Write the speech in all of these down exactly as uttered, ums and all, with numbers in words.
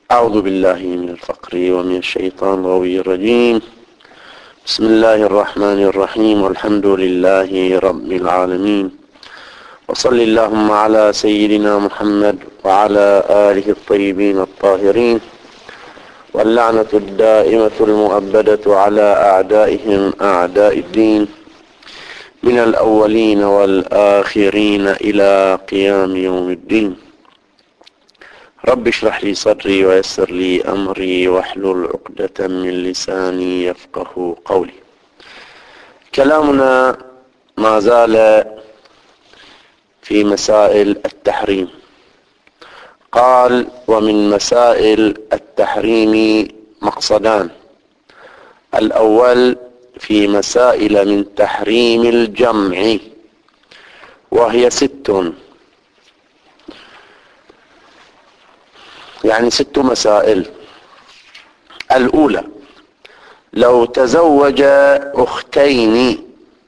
أعوذ بالله من الفقر ومن الشيطان الغوي الرجيم. بسم الله الرحمن الرحيم، والحمد لله رب العالمين، وصل اللهم على سيدنا محمد وعلى آله الطيبين الطاهرين، واللعنة الدائمة المؤبدة على أعدائهم أعداء الدين من الأولين والآخرين إلى قيام يوم الدين. رب اشرح لي صدري ويسر لي أمري واحلل عقدة من لساني يفقه قولي. كلامنا ما زال في مسائل التحريم. قال: ومن مسائل التحريم مقصدان: الأول في مسائل من تحريم الجمع، وهي ست، يعني ست مسائل. الأولى: لو تزوج أختين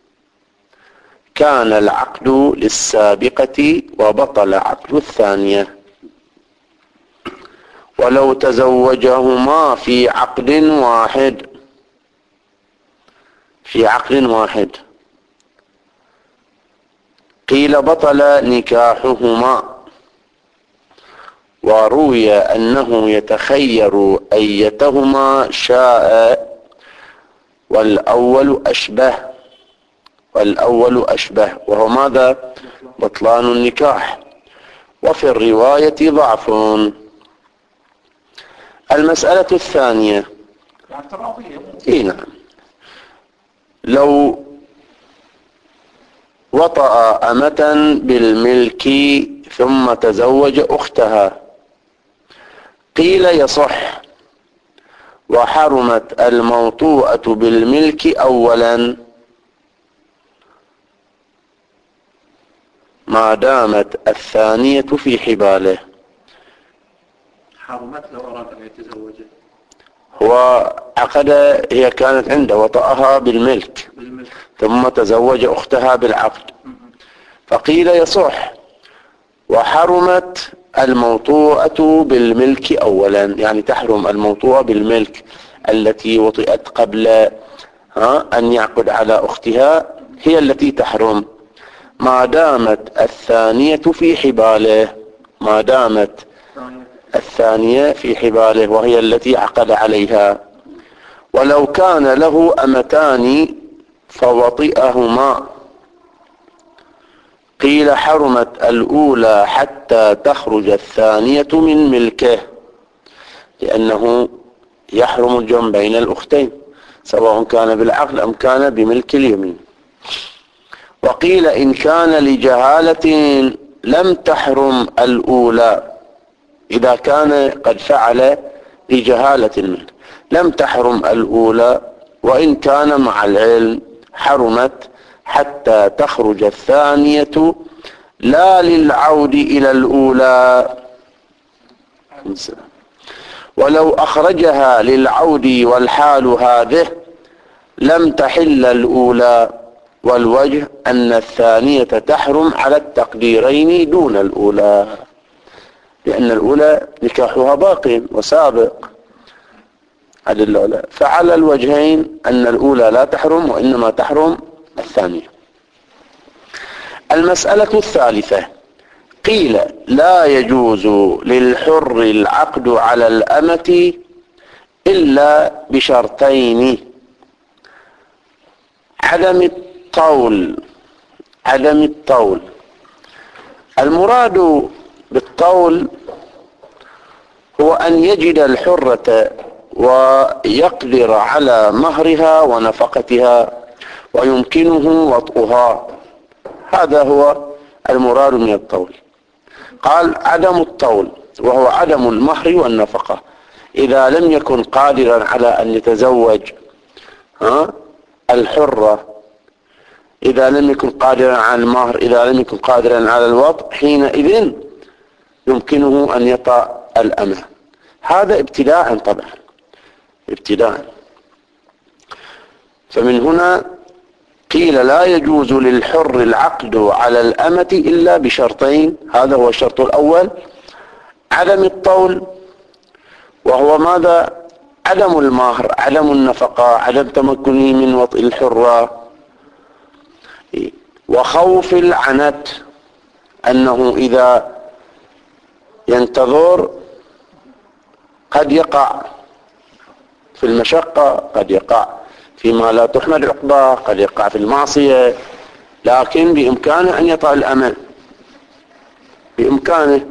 كان العقد للسابقة وبطل عقد الثانية، ولو تزوجهما في عقد واحد في عقد واحد قيل بطل نكاحهما، وروي أنه يتخير أيتهما شاء، والأول أشبه والأول أشبه وهو ماذا؟ بطلان النكاح، وفي الرواية ضعف. المسألة الثانية: إيه نعم، لو وطأ أمة بالملك ثم تزوج أختها قيل يصح، وحرمت الموطوءة بالملك أولا ما دامت الثانية في حباله. حرمت لو أراد أن يتزوجها، هو عقد، هي كانت عنده وطأها بالملك بالملك ثم تزوج أختها بالعقد، فقيل يصح، وحرمت الموطوءة بالملك أولا، يعني تحرم الموطوءة بالملك التي وطئت قبل ها أن يعقد على أختها، هي التي تحرم ما دامت الثانية في حباله ما دامت الثانية في حباله وهي التي عقد عليها. ولو كان له أمتان فوطئهما قيل حرمت الأولى حتى تخرج الثانية من ملكه، لأنه يحرم الجمع بين الأختين سواء كان بالعقد أم كان بملك اليمين. وقيل إن كان لجهالة لم تحرم الأولى، إذا كان قد فعل لجهالة منه لم تحرم الأولى، وإن كان مع العلم حرمت حتى تخرج الثانية لا للعود إلى الأولى. ولو أخرجها للعود والحال هذه لم تحل الأولى، والوجه أن الثانية تحرم على التقديرين دون الأولى، لأن الأولى نكاحها باق وسابق على الأولى، فعلى الوجهين أن الأولى لا تحرم وإنما تحرم الثانية. المسألة الثالثة: قيل لا يجوز للحر العقد على الأمة إلا بشرطين: عدم الطول عدم الطول المراد بالطول هو أن يجد الحرة ويقدر على مهرها ونفقتها ويمكنه وطئها، هذا هو المراد من الطول. قال عدم الطول وهو عدم المهر والنفقة، إذا لم يكن قادرا على أن يتزوج ها الحرة، إذا لم يكن قادرا على المهر، إذا لم يكن قادرا على الوطء، حينئذ يمكنه أن يطأ الأمة. هذا ابتداء، طبعا ابتداء. فمن هنا قيل لا يجوز للحر العقد على الأمة إلا بشرطين: هذا هو الشرط الأول عدم الطول، وهو ماذا؟ عدم المهر، عدم النفقة، عدم تمكنه من وطئ الحرة، وخوف العنت، أنه إذا ينتظر قد يقع في المشقة، قد يقع فيما لا تحمد عقباه، قد يقع في المعصية، لكن بإمكانه أن يطأ الأمل، بإمكانه.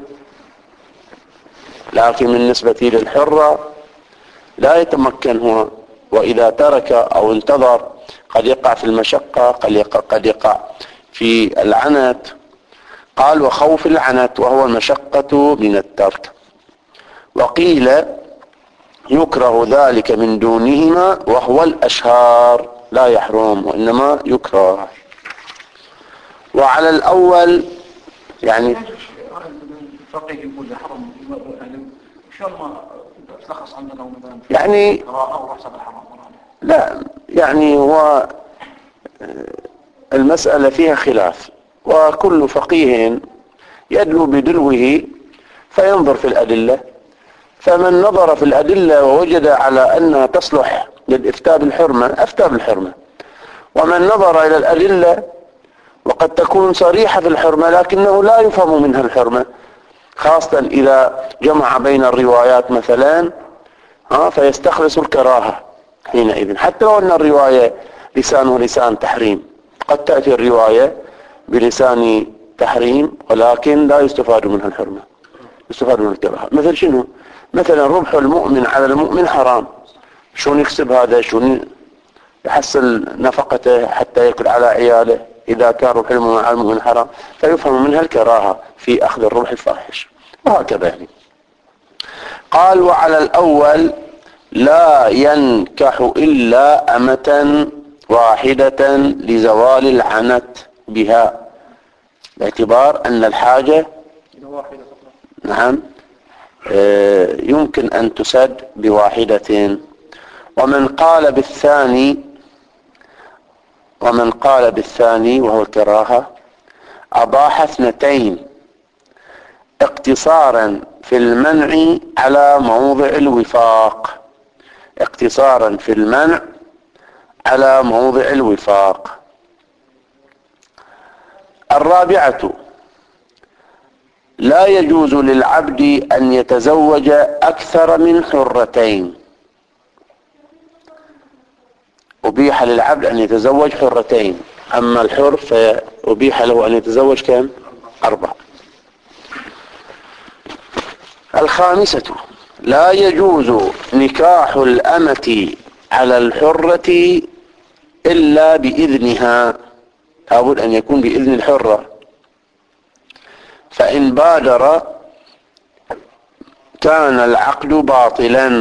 لكن بالنسبة للحرة لا يتمكن هو، وإذا ترك أو انتظر قد يقع في المشقة، قد يقع, قد يقع في العنت. قال وخوف العنت وهو المشقة من الترك. وقيل يكره ذلك من دونهما وهو الأشهار، لا يحرم وإنما يكره. وعلى الأول يعني الفقيه يقول حرم يعني شلون ما تلخص عندنا مثلا يعني او رخصه بالحرام؟ لا، يعني هو المسألة فيها خلاف، وكل فقيه يدلو بدلوه فينظر في الأدلة، فمن نظر في الأدلة ووجد على أنها تصلح للإفتاء بالحرمة أفتى بالحرمة، ومن نظر إلى الأدلة وقد تكون صريحة في الحرمة لكنه لا يفهم منها الحرمة، خاصة إذا جمع بين الروايات مثلا ها فيستخلص الكراهة حينئذ، حتى لو أن الرواية لسانه لسان تحريم، قد تأتي الرواية بلسان تحريم ولكن لا يستفاد منها الحرمة، يستفاد منها الكراهة. مثل شنو؟ مثلا ربح المؤمن على المؤمن حرام، شلون يكسب هذا؟ شلون يحصل نفقته حتى يأكل على عياله إذا كان ربح المؤمن على المؤمن حرام؟ فيفهم منها الكراهة في أخذ الربح الفاحش، وهكذا يعني. قال وعلى الأول لا ينكح إلا أمة واحدة لزوال العنت بها، باعتبار أن الحاجة نعم يمكن أن تسد بواحدة. ومن قال بالثاني ومن قال بالثاني وهو الكراهة أباح اثنتين اقتصارا في المنع على موضع الوفاق، اقتصارا في المنع على موضع الوفاق. الرابعة لا يجوز للعبد أن يتزوج أكثر من حرتين، أبيح للعبد أن يتزوج حرتين، أما الحر فأبيح له أن يتزوج كم؟ أربع. الخامسة لا يجوز نكاح الأمة على الحرة إلا بإذنها، لابد أن يكون بإذن الحرة، فإن بادر كان العقد باطلا،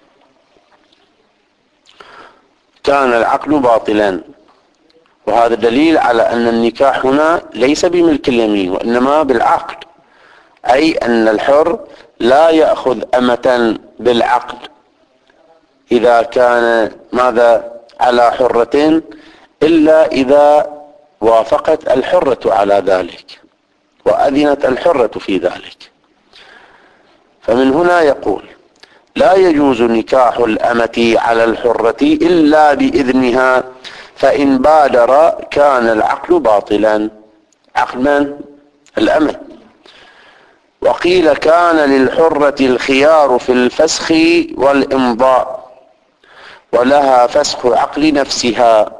كان العقد باطلا. وهذا دليل على أن النكاح هنا ليس بملك اليمين وإنما بالعقد، أي أن الحر لا يأخذ أمة بالعقد إذا كان ماذا على حرة إلا إذا وافقت الحرة على ذلك وأذنت الحرة في ذلك. فمن هنا يقول لا يجوز نكاح الأمة على الحرة إلا بإذنها، فإن بادر كان العقد باطلا، عقد من؟ الأمة. وقيل كان للحرة الخيار في الفسخ والإمضاء ولها فسخ عقد نفسها،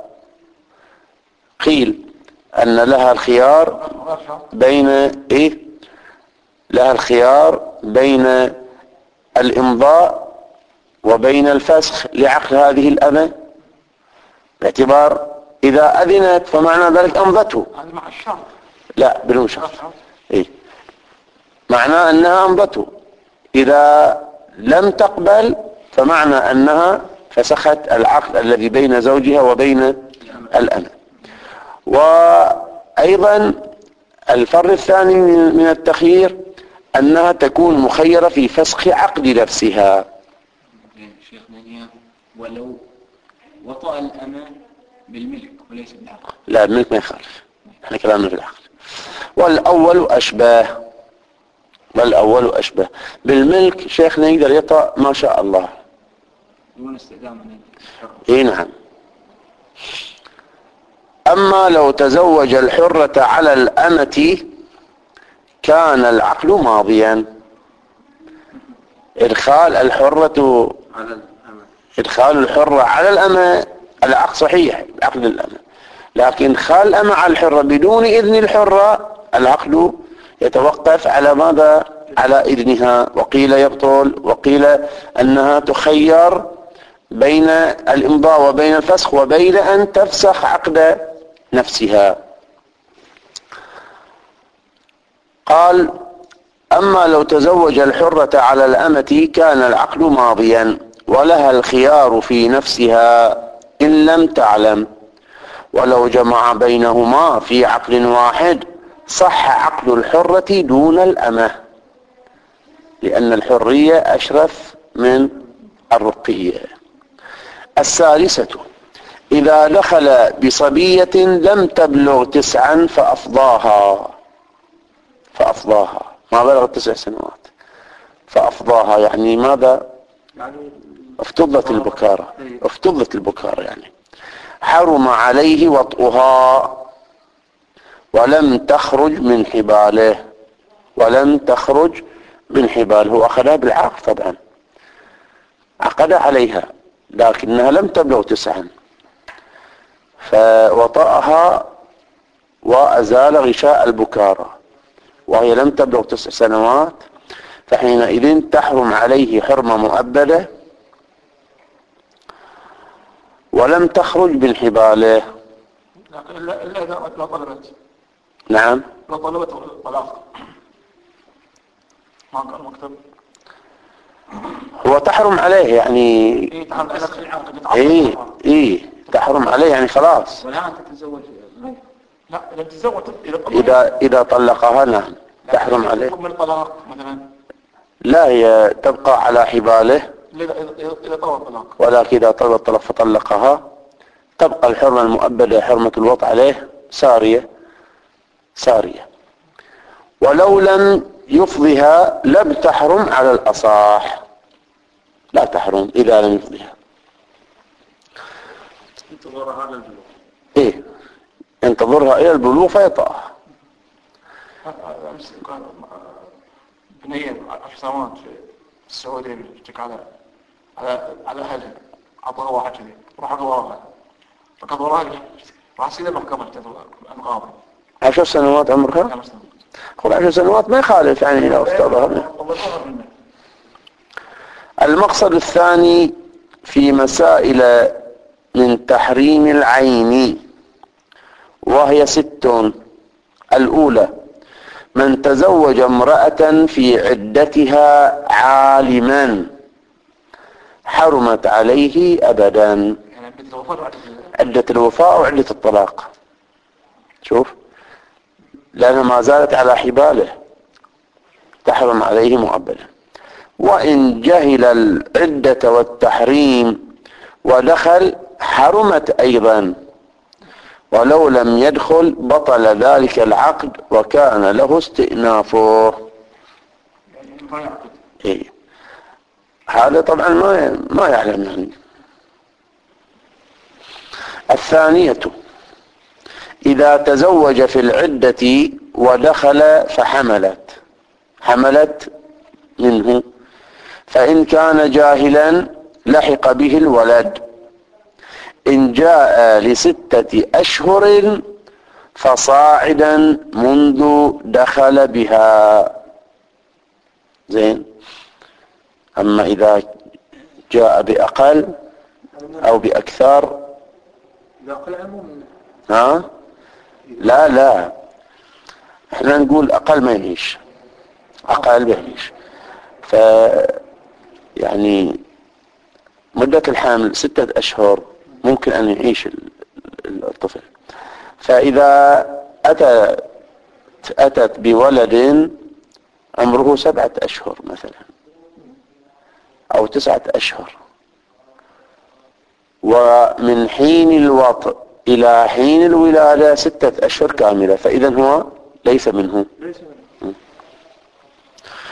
قيل أن لها الخيار بين إيه؟ لها الخيار بين الإمضاء وبين الفسخ لعقد هذه الأمة، باعتبار إذا أذنت فمعنى ذلك أمضته. هذا مع الشرط؟ لا بدون شرط، إيه؟ معناه أنها أمضته، إذا لم تقبل فمعنى أنها فسخت العقد الذي بين زوجها وبين الأمة. وأيضا الفرق الثاني من التخيير أنها تكون مخيرة في فسخ عقد نفسها. شيخنا ولو وطأ الأمة بالملك وليس بالعقد؟ لا، الملك ما يخالف، احنا كلامنا في العقد. والأول أشباه، والأول أشبه. بالملك شيخنا يقدر يطأ ما شاء الله. دون استئذان من اي نعم. أما لو تزوج الحرة على الأمة كان العقد ماضيا. إدخال الحرة على الأمة إدخال الحرة على الأمة العقد صحيح، عقد الأمة، لكن إدخال الأمة على الحرة بدون إذن الحرة العقد يتوقف على ماذا؟ على إذنها. وقيل يبطل، وقيل أنها تخير بين الإمضاء وبين الفسخ وبين أن تفسخ عقد نفسها. قال أما لو تزوج الحرة على الأمة كان العقد ماضيا ولها الخيار في نفسها إن لم تعلم، ولو جمع بينهما في عقد واحد صح عقد الحرة دون الأمة، لأن الحرية أشرف من الرقية. الثالثة إذا دخل بصبية لم تبلغ تسعا فأفضاها فأفضاها ما بلغت تسع سنوات فأفضاها، يعني ماذا؟ يعني افتضت البكارة، افتضت البكارة يعني حرم عليه وطئها ولم تخرج من حباله، ولم تخرج من حباله. هو أخذها بالعقد طبعا، عقد عليها لكنها لم تبلغ تسعا فوطأها وأزال غشاء البكارة وهي لم تبلغ تسع سنوات، فحينئذ تحرم عليه حرمة مؤبدة ولم تخرج من حباله. لكن إلا إلا إذا لا طلبت. نعم. لا طلبت طلاق. ما كان مكتب. هو تحرم عليه يعني. إيه تحرم عليه. إيه إيه تحرم عليه يعني خلاص. ولا أنت تتزوج. لا إذا تتزوج إذا إذا طلقها نعم تحرم عليه. حكم الطلاق مثلا. لا هي تبقى على حباله. إذا إذا طلب الطلاق. ولكن إذا طلب الطلاق فطلقها تبقى الحرمة المؤبدة حرمة الوطء عليه سارية سارية. ولو لم يفضها لم تحرم على الأصح، لا تحرم إذا لم يفضها. انتظرها للبلوغ. إيه انتظرها إلى البلوغ فيطأها. بنية عشر سنوات في السعودية بتشتكي على على على أهلها، عطوها واحد كذي راح أقواها فقد وراها راح يصير المحكمة القاضي. عشر سنوات عمرها؟ قل عشر سنوات ما يخالف يعني لو افترضها. المقصد الثاني في مسائل من تحريم العين وهي ست. الأولى من تزوج امرأة في عدتها عالما حرمت عليه أبدا. عدة الوفاء وعدة الطلاق، شوف لأنها ما زالت على حباله تحرم عليه مؤبدا. وإن جهل العدة والتحريم ودخل حرمت أيضا، ولو لم يدخل بطل ذلك العقد وكان له استئنافه. إيه. هذا طبعا ما ما يعلم يعني. الثانية إذا تزوج في العدة ودخل فحملت حملت منه، فإن كان جاهلا لحق به الولد. إن جاء لستة أشهر فصاعدا منذ دخل بها. زين. أما إذا جاء بأقل أو بأكثر ها لا لا احنا نقول أقل ما يعيش، أقل ما يعيش. ف يعني مدة الحمل ستة أشهر ممكن أن يعيش الطفل. فإذا أتت أتت بولد عمره سبعة أشهر مثلا أو تسعة أشهر، ومن حين الوطء إلى حين الولادة ستة أشهر كاملة، فإذا هو ليس منه.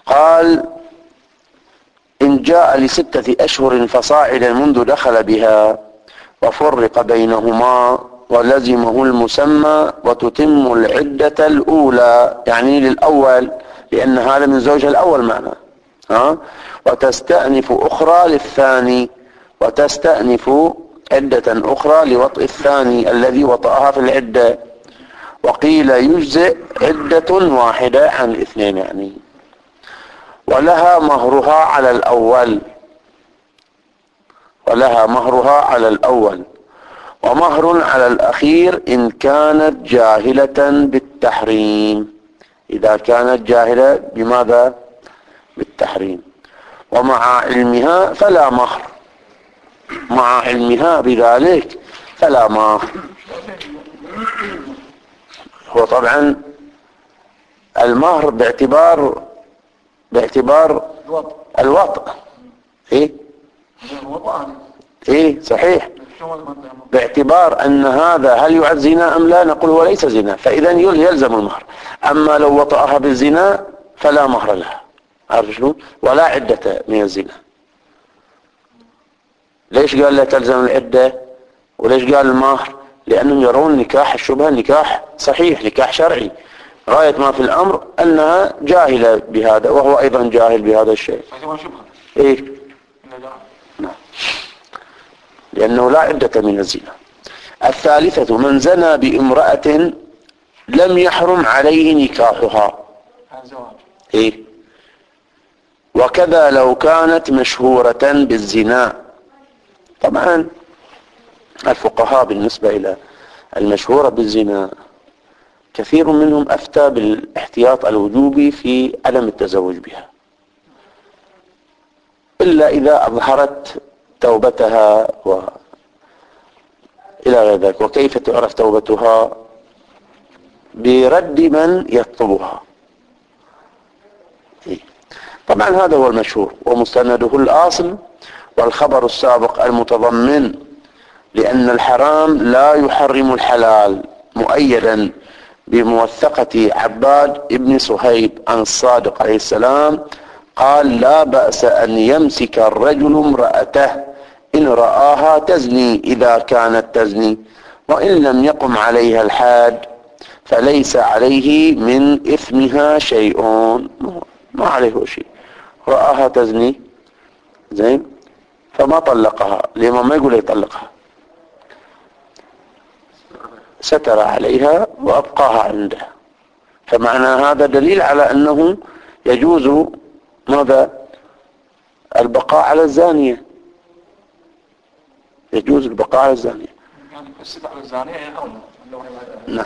قال إن جاء لستة أشهر فصاعدا منذ دخل بها وفرق بينهما ولزمه المسمى وتتم العدة الأولى، يعني للأول لأن هذا من زوجها الأول معنا، ها؟ وتستأنف أخرى للثاني، وتستأنف عدة أخرى لوطء الثاني الذي وطأها في العدة. وقيل يجزئ عدة واحدة عن الاثنين يعني. ولها مهرها على الأول، ولها مهرها على الأول ومهر على الأخير إن كانت جاهلة بالتحريم، إذا كانت جاهلة بماذا؟ بالتحريم. ومع علمها فلا مهر، مع علمها بذلك فلا مهر. هو طبعا المهر باعتبار باعتبار الوطء. ايه ايه صحيح، باعتبار ان هذا هل يعد زنا ام لا، نقول هو ليس زنا، فاذا يلزم المهر. اما لو وطأها بالزنا فلا مهر لها، عارف شلون؟ ولا عدة من الزنا. ليش قال لا تلزم العدة وليش قال المهر؟ لانهم يرون نكاح الشبهة نكاح صحيح، نكاح شرعي، غاية ما في الامر انها جاهلة بهذا وهو ايضا جاهل بهذا الشيء. ايه نعم، لانه لا عدة من الزنا. الثالثة من زنى بامرأة لم يحرم عليه نكاحها، ايه، وكذا لو كانت مشهورة بالزنا. طبعا الفقهاء بالنسبة الى المشهورة بالزنا كثير منهم افتى بالاحتياط الوجوبي في عدم التزوج بها، الا اذا اظهرت توبتها و الى غير ذلك. وكيف تعرف توبتها؟ برد من يطلبها. طبعا هذا هو المشهور ومستنده الأصل والخبر السابق المتضمن لأن الحرام لا يحرم الحلال، مؤيدا بموثقة عباد ابن صهيب عن الصادق عليه السلام قال لا بأس أن يمسك الرجل امرأته إن رآها تزني إذا كانت تزني، وإن لم يقم عليها الحاد فليس عليه من إثمها شيء، ما عليه شيء. رآها تزني زين فما طلقها، لما ما يقول يطلقها، ستر عليها وأبقاها عنده. فمعنى هذا دليل على أنه يجوز ماذا؟ البقاء على الزانية، يجوز البقاء على الزانية. يعني الستر على الزانية نعم.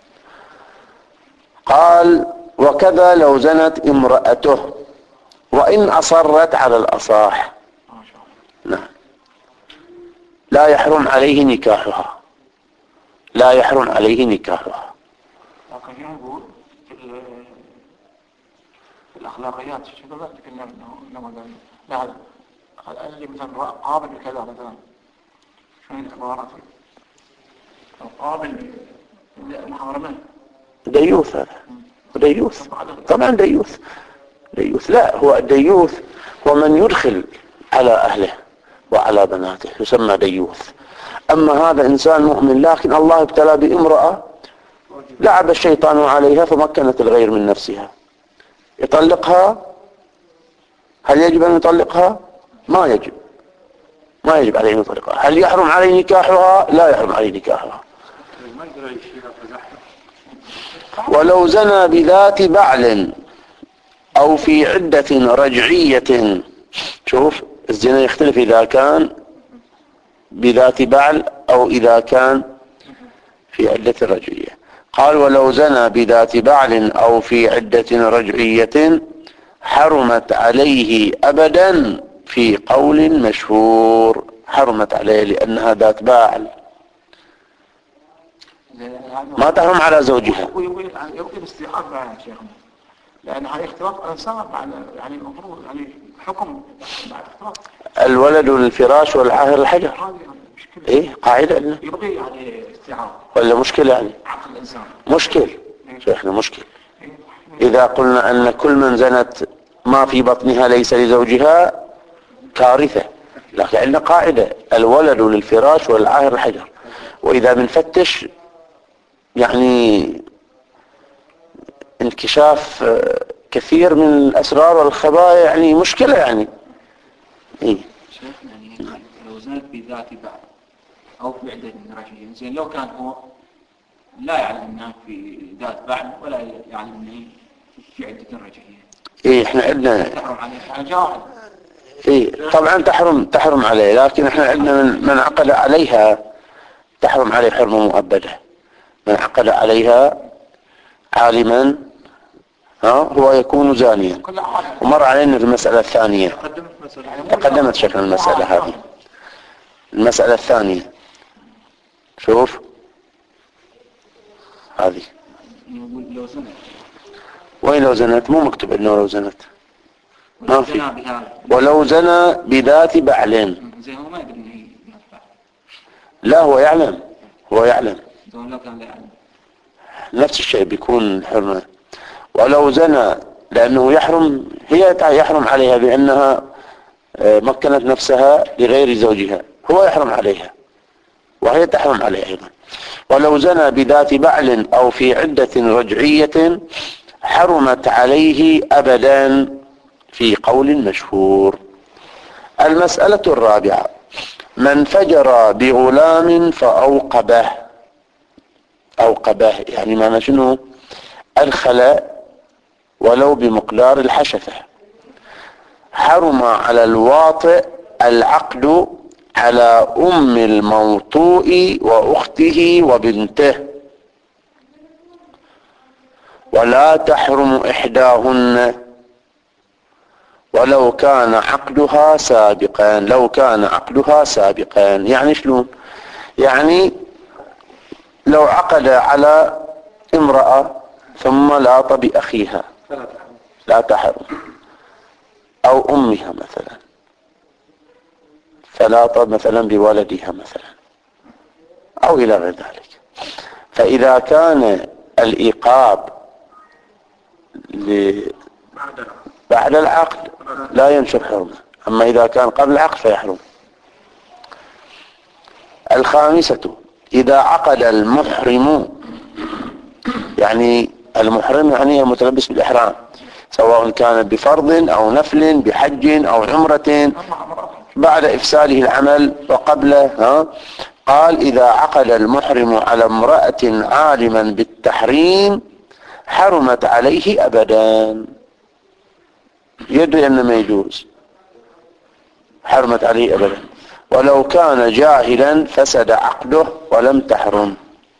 قال وكذا لو زنت امرأته وإن أصرت على الأصاح، نعم، لا يحرم عليه نكاحها، لا يحرم عليه نكاحها. لكن يقول في الأخلاقيات شكرا لكن إنما لا اللي مثلا قابل بكذا مثلا شو العبارات القابل محرمة ديوث، هذا ديوث طبعا، ديوث ديوث لا، هو الديوث هو من يدخل على أهله وعلى بناته يسمى ديوث. أما هذا إنسان مؤمن لكن الله ابتلى بامرأة لعب الشيطان عليها فمكنت الغير من نفسها، يطلقها؟ هل يجب أن يطلقها؟ ما يجب، ما يجب عليه أن يطلقها. هل يحرم عليه نكاحها؟ لا يحرم عليه نكاحها. ولو زنى بذات بعل أو في عدة رجعية، شوف الزنا يختلف إذا كان بذات بعل أو إذا كان في عدة رجعية. قال ولو زنى بذات بعل أو في عدة رجعية حرمت عليه أبدا في قول مشهور، حرمت عليه لأنها ذات بعل، ما تحرم على زوجها. يمكن استيعاب يا شيخنا، لأن هذا اختلاف أنساب يعني المفروض يعني حكم بعد اختلاف. الولد للفراش والعاهر الحجر، ايه قاعدة لنا يبقي يعني استيعاب ولا مشكلة يعني؟ عقل الإنسان مشكل شيخنا، مشكل إذا قلنا أن كل من زنت ما في بطنها ليس لزوجها كارثة. لكن عندنا قاعدة الولد للفراش والعاهر الحجر. وإذا بنفتش يعني انكشاف كثير من الأسرار والخبايا يعني مشكلة يعني. إيه؟ يعني لو زنت بذات بعض أو في عدة رجعية، زين لو كان هو لا يعلم أنها في ذات بعض ولا يعلم أنها في عدة رجعية. إيه إحنا عندنا تحرم عليه حاجة واحدة. إيه طبعا تحرم تحرم عليه، لكن إحنا عندنا من, من عقد عليها تحرم عليه حرمة مؤبدة. من عقد عليها عالما ها هو يكون زانيا. ومر علينا في المسألة الثانية، تقدمت شكل المسألة هذه. المسألة الثانية شوف هذه لو زنت. وين لو زنت؟ مو مكتوب انه لو زنت، ما في. بها ولو زنى بذات بعل. زين هو ما يدري انه هي ذات بعل. لا هو يعلم، هو يعلم. زين لو كان لا يعلم نفس الشيء بيكون حرمة. ولو زنى لأنه يحرم، هي يحرم عليها بأنها مكنت نفسها لغير زوجها، هو يحرم عليها وهي تحرم عليه أيضا. ولو زنى بذات بعل أو في عدة رجعية حرمت عليه أبدا في قول مشهور. المسألة الرابعة: من فجر بغلام فأوقبه. أوقبه يعني معنى شنو؟ أدخل ولو بمقدار الحشفة. حرم على الواطئ العقد على أم الموطوء وأخته وبنته، ولا تحرم إحداهن ولو كان عقدها سابقا. لو كان عقدها سابقا يعني شلون؟ يعني لو عقد على امرأة ثم لاط بأخيها لا تحرم، أو أمها مثلا فلاط مثلا بولدها مثلا أو إلى غير ذلك. فإذا كان الإيقاب بعد العقد لا ينشر حرمه، أما إذا كان قبل العقد فيحرم. الخامسة: إذا عقد المحرم، يعني المحرم يعني المتلبس بالإحرام، سواء كان بفرض أو نفل، بحج أو عمرة، بعد إفساده العمل وقبله. ها قال: إذا عقد المحرم على امرأة عالما بالتحريم حرمت عليه أبدا. يدري أنه ما يجوز، حرمت عليه أبدا. ولو كان جاهلا فسد عقده ولم تحرم.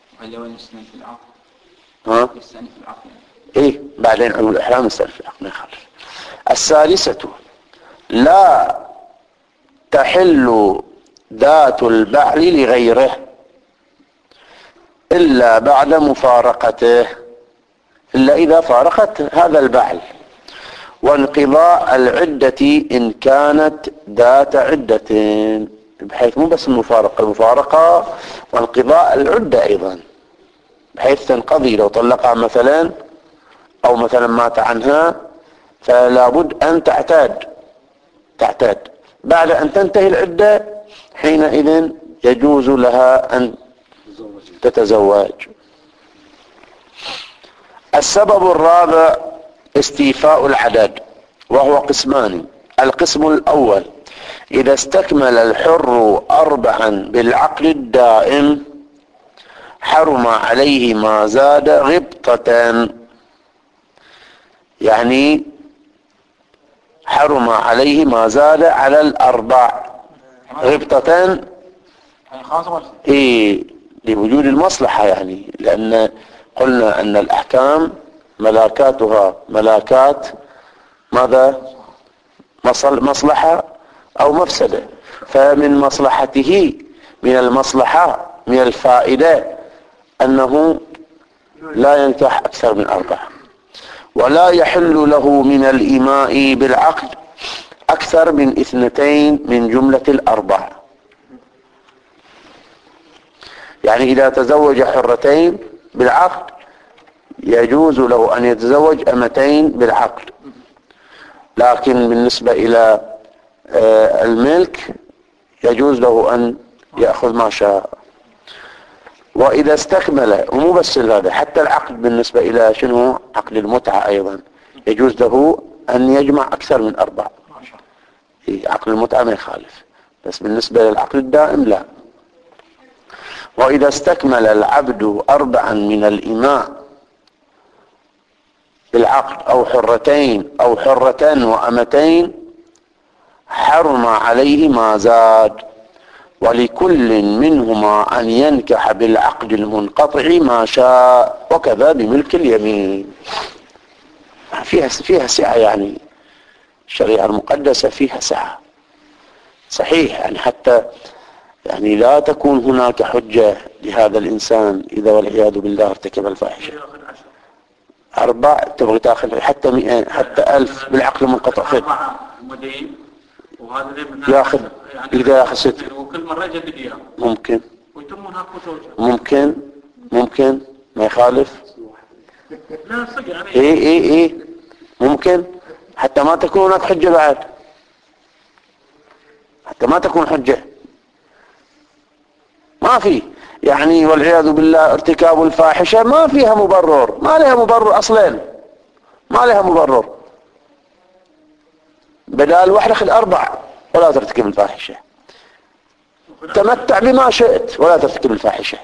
ها ايه بعدين عمل الاحرام يستأنف في العقد ما يخالف. السادسة: لا تحل ذات البعل لغيره الا بعد مفارقته، الا اذا فارقت هذا البعل، وانقضاء العدة ان كانت ذات عدة، بحيث مو بس المفارقة، المفارقة وانقضاء العدة ايضا، بحيث تنقضي. لو طلقها مثلا او مثلا مات عنها فلا بد ان تعتاد تعتاد بعد ان تنتهي العدة، حينئذ يجوز لها ان تتزوج. السبب الرابع: استيفاء العدد، وهو قسمان. القسم الاول: اذا استكمل الحر اربعا بالعقل الدائم حرم عليه ما زاد غبطة، يعني حرم عليه ما زاد على الأربع غبطة. إيه لوجود المصلحة، يعني لأن قلنا أن الأحكام ملاكاتها ملاكات ماذا؟ مصلحة أو مفسدة. فمن مصلحته، من المصلحة، من الفائدة أنه لا ينكح أكثر من أربعة، ولا يحل له من الإيماء بالعقد أكثر من اثنتين من جملة الأربع. يعني إذا تزوج حرتين بالعقد يجوز له أن يتزوج أمتين بالعقد، لكن بالنسبة إلى الملك يجوز له أن يأخذ ما شاء. وإذا استكمل، ومو بس هذا، حتى العقد بالنسبة إلى شنو عقد المتعة أيضا يجوز له أن يجمع أكثر من أربع. عقد المتعة ما يخالف، بس بالنسبة للعقد الدائم لا. وإذا استكمل العبد أربعا من الإماء بالعقد أو حرتين أو حرة وأمتين حرم عليه ما زاد، ولكل منهما أن ينكح بالعقد المنقطع ما شاء، وكذا بملك اليمين. فيها فيها سعة، يعني الشريعة المقدسة فيها سعة صحيح، يعني حتى يعني لا تكون هناك حجة لهذا الإنسان إذا والعياذ بالله ارتكب الفاحشة. أربع تبغي تأخذ حتى مئة حتى ألف بالعقل المنقطع فيه ياخذ، إذا ياخذ ست وكل مرة يجدد إياه ممكن ويتم هناك زوجة ممكن ممكن ما يخالف. لا صدق يعني إيه إيه إيه ممكن، حتى ما تكون هناك حجة بعد، حتى ما تكون حجة ما في، يعني والعياذ بالله ارتكاب الفاحشة ما فيها مبرر، ما لها مبرر أصلا، ما لها مبرر. بدال واحد أخذ أربع ولا ترتكب الفاحشة، تمتع بما شئت ولا ترتكب الفاحشة.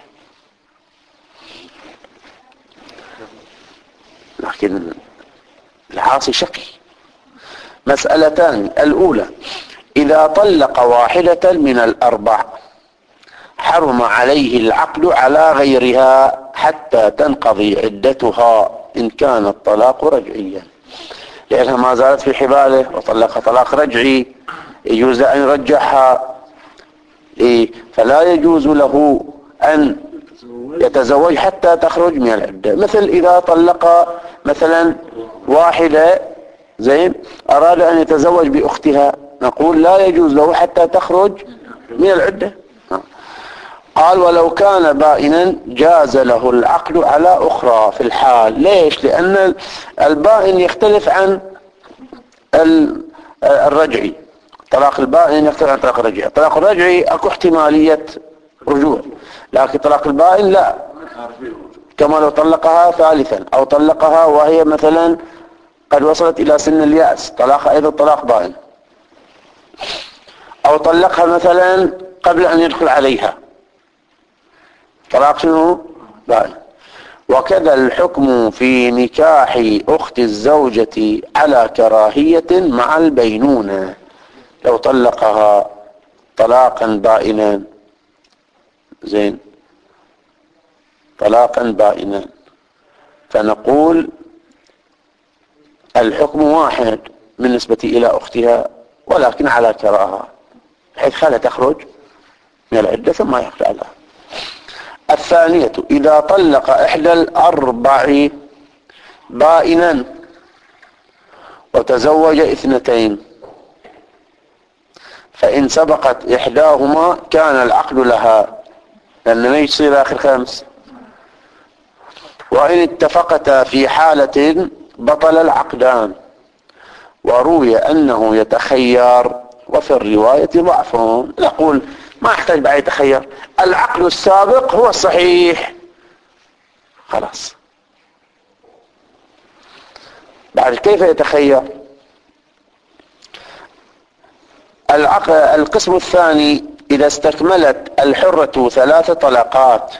لكن العاصي شقي. مسألتان: الأولى إذا طلق واحدة من الأربع حرم عليه العقد على غيرها حتى تنقضي عدتها إن كان الطلاق رجعيا، لأنها ما زالت في حباله وطلقها طلاق رجعي، يجوز أن يرجعها، فلا يجوز له أن يتزوج حتى تخرج من العدة. مثل إذا طلق مثلا واحدة زين أراد أن يتزوج بأختها، نقول لا يجوز له حتى تخرج من العدة. قال: ولو كان بائنا جاز له العقد على أخرى في الحال. ليش؟ لأن البائن يختلف عن الرجعي. طلاق البائن يختلف عن طلاق الرجعي. الطلاق الرجعي اكو احتمالية رجوع، لكن طلاق البائن لا، كما لو طلقها ثالثا أو طلقها وهي مثلا قد وصلت إلى سن اليأس، طلاقها أيضا طلاق بائن، أو طلقها مثلا قبل أن يدخل عليها، طلاق شنو؟ بائن. وكذا الحكم في نكاح أخت الزوجة على كراهية مع البينونة. لو طلقها طلاقا بائنا زين طلاقا بائنا فنقول الحكم واحد بالنسبة إلى أختها، ولكن على كراهة، حيث خالها تخرج من العدة ثم يخرج عليها. الثانية إذا طلق إحدى الأربع بائنا وتزوج اثنتين، فإن سبقت إحداهما كان العقد لها، لأن ما يصير آخر خمس. وإن اتفقتا في حالة بطل العقدان. وروي أنه يتخير، وفي الرواية ضعف. نقول ما يحتاج بعد يتخير، العقد السابق هو الصحيح خلاص. بعد كيف يتخير؟ القسم الثاني إذا استكملت الحرة ثلاث طلقات،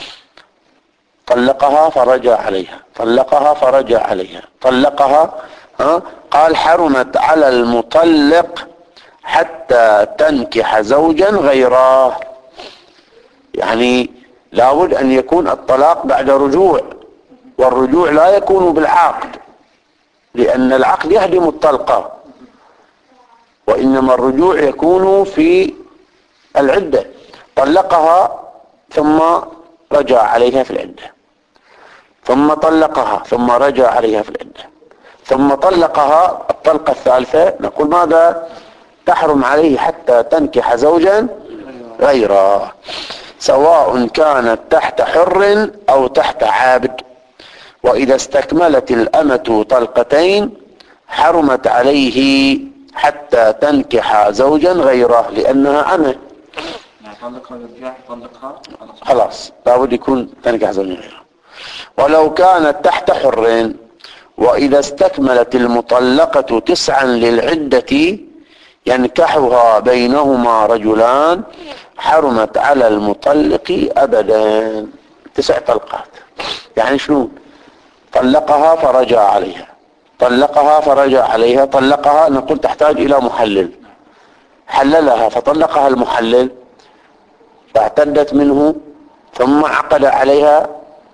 طلقها فرجع عليها، طلقها فرجع عليها، طلقها ها قال حرمت على المطلق حتى تنكح زوجا غيره. يعني لابد أن يكون الطلاق بعد رجوع، والرجوع لا يكون بالعقد، لأن العقد يهدم الطلقة، وإنما الرجوع يكون في العدة. طلقها ثم رجع عليها في العدة، ثم طلقها ثم رجع عليها في العدة، ثم طلقها الطلقة الثالثة، نقول ماذا؟ تحرم عليه حتى تنكح زوجا غيره، سواء كانت تحت حر أو تحت عابد. وإذا استكملت الأمة طلقتين حرمت عليه حتى تنكح زوجا غيره لأنها عنه. طلقها يرجع طلقها خلاص لابد يكون تنكح زوجا غيره. ولو كانت تحت حر وإذا استكملت المطلقة تسعا للعدة ينكحها بينهما رجلان حرمت على المطلق أبدا. تسع طلقات يعني شنو؟ طلقها فرجع عليها، طلقها فرجع عليها، طلقها نقول تحتاج إلى محلل، حللها فطلقها المحلل فاعتدت منه ثم عقد عليها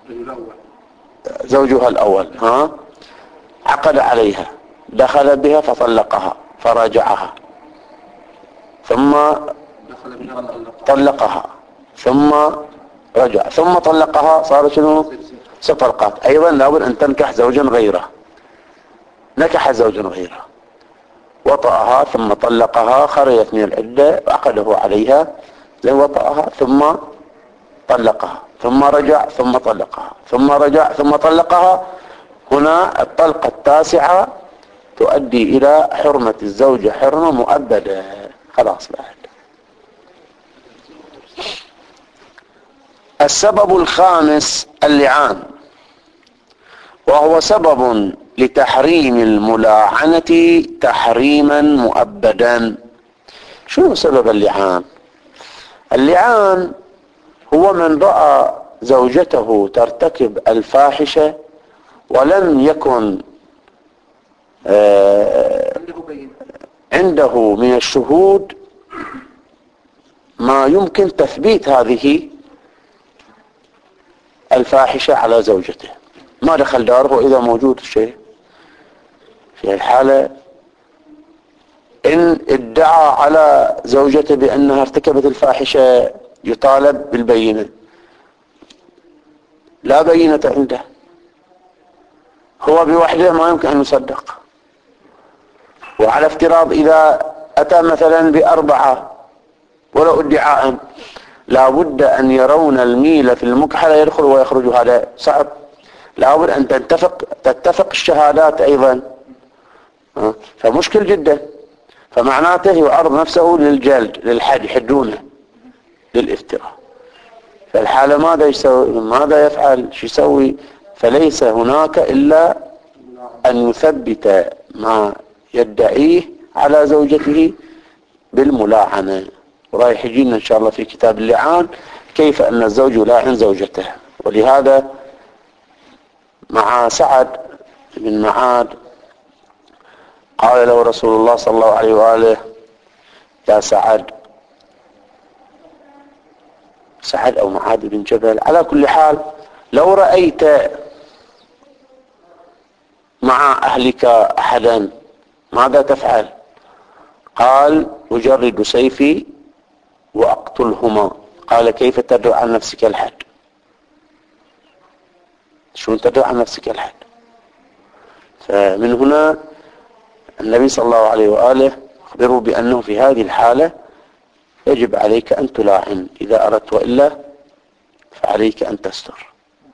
زوجها الأول، ها عقد عليها دخل بها فطلقها فرجعها ثم طلقها ثم رجع ثم طلقها، صار شنو؟ ست طلقات. أيضا لابد أن تنكح زوجا غيره. نكح زوجا غيره وطأها ثم طلقها، خرجت من العدة وعقده عليها، وطأها ثم طلقها ثم رجع ثم طلقها ثم رجع ثم طلقها. هنا الطلقة التاسعة تؤدي إلى حرمة الزوجة حرمة مؤبدة. خلاص بعد. السبب الخامس اللعان، وهو سبب لتحريم الملاعنة تحريما مؤبدا. شنو سبب اللعان؟ اللعان هو من رأى زوجته ترتكب الفاحشة ولم يكن عنده من الشهود ما يمكن تثبيت هذه الفاحشة على زوجته، ما دخل داره إذا موجود الشيء. في الحالة إن ادعى على زوجته بأنها ارتكبت الفاحشة يطالب بالبينة، لا بينة عنده، هو بوحده ما يمكن أن يصدق. وعلى افتراض إذا أتى مثلا بأربعة ولو ادعاء، لابد أن يرون الميل في المكحلة يدخل ويخرج، هذا صعب. لابد أن تتفق تتفق الشهادات أيضا، فمشكل جدا. فمعناته يعرض نفسه للجلد للحد، يحدونه للافتراء. فالحالة ماذا يسوي؟ ماذا يفعل؟ شو يسوي؟ فليس هناك إلا أن يثبت ما يدعيه على زوجته بالملاعنة. ورايح يجينا إن شاء الله في كتاب اللعان كيف أن الزوج يلاعن زوجته. ولهذا مع سعد بن معاذ قال له رسول الله صلى الله عليه وآله: يا سعد، سعد أو معاذ بن جبل، على كل حال لو رأيت مع أهلك أحدا ماذا تفعل؟ قال: أجرد سيفي وأقتلهما. قال: كيف تدعو عن نفسك الحد؟ شو تدعو عن نفسك الحد؟ فمن هنا النبي صلى الله عليه وآله أخبره بأنه في هذه الحالة يجب عليك أن تلاعن إذا أردت، وإلا فعليك أن تستر.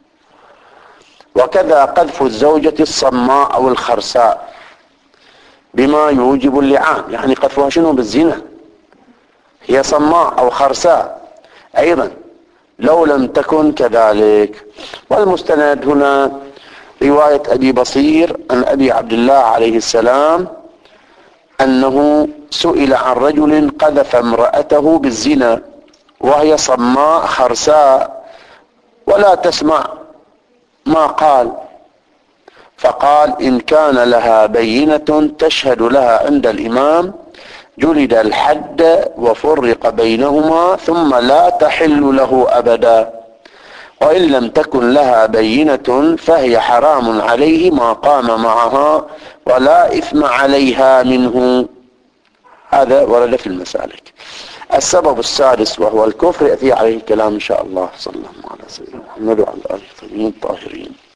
وكذا قذف الزوجة الصماء أو الخرساء بما يوجب اللعان، يعني قذفها شنو؟ بالزنا. هي صماء أو خرساء أيضا لو لم تكن كذلك. والمستند هنا رواية أبي بصير عن أبي عبد الله عليه السلام أنه سئل عن رجل قذف امرأته بالزنا وهي صماء خرساء ولا تسمع ما قال، فقال: إن كان لها بينة تشهد لها عند الإمام جلد الحد وفرق بينهما ثم لا تحل له أبدا، وإن لم تكن لها بينة فهي حرام عليه ما قام معها ولا إثم عليها منه. هذا ورد في المسالك. السبب السادس وهو الكفر يأتي عليه الكلام إن شاء الله. صلى الله عليه وسلم محمد وعلى آله الطاهرين.